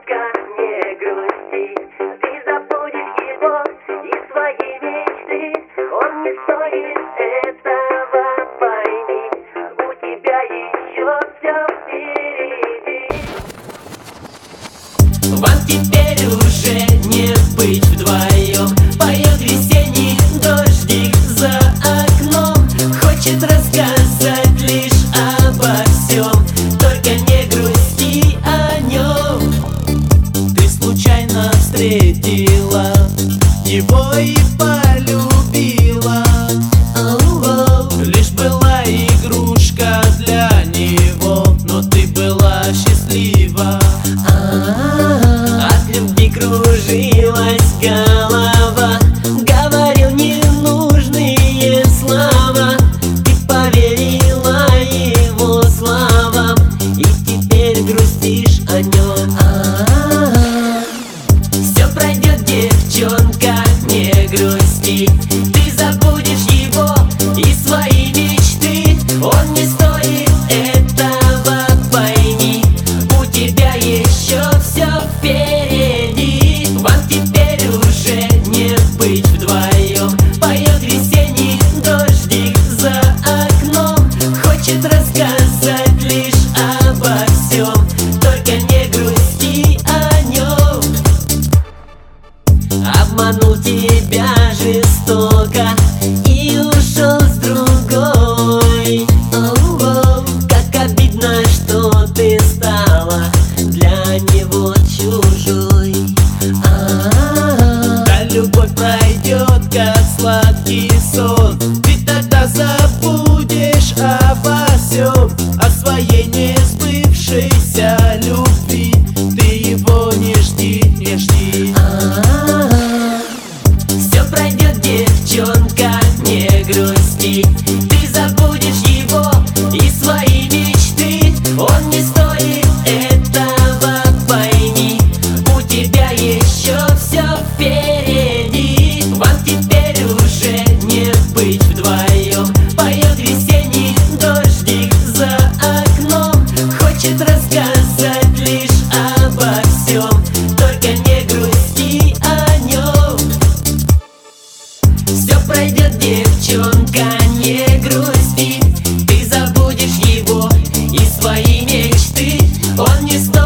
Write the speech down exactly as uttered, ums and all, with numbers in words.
девчонка, не грусти. Ты забудешь его и свои мечты. Он не стоит этого, пойми. У тебя еще все впереди. Вам теперь уже не быть вдвоем. Поет весенний дождик за окном. Хочет рассказать лишь обо всем, только не грусти о нем. Ты случайно встретила его и полюбила. Оу-оу. Лишь была игрушка для него, но ты была счастлива. От любви кружилась голова, говорил ненужные слова. Ты поверила его словам и теперь грустишь о нем. Все пройдет, девчонка, не грусти. Ты забудешь его и свои мечты. Он не стоит этого, пойми. У тебя еще все впереди. Вам теперь уже не быть вдвоем. Поет весенний дождик за окном. Хочет рассказать лишь обо всем, только не грусти о нем. Обманул тебя жестоко и ушел с другой. Оу-оу. Как обидно, что ты стала для него чужой. А-а-а. Да любовь пройдет, как сладкий сон. Ты тогда забудешь обо всем, о своей несбывшейся любви. Ты его не жди, не жди. Все пройдет, девчонка, не грусти. Ты забудешь его и свои мечты. Он не стоит этого, пойми. У тебя еще все впереди. Вам теперь уже не быть вдвоем. Поет весенний дождик за окном. Хочет рассказать лишь обо всем, только не грусти о нем. Все пройдет, девчонка, не грусти. Ты забудешь его и свои мечты. Он не стоит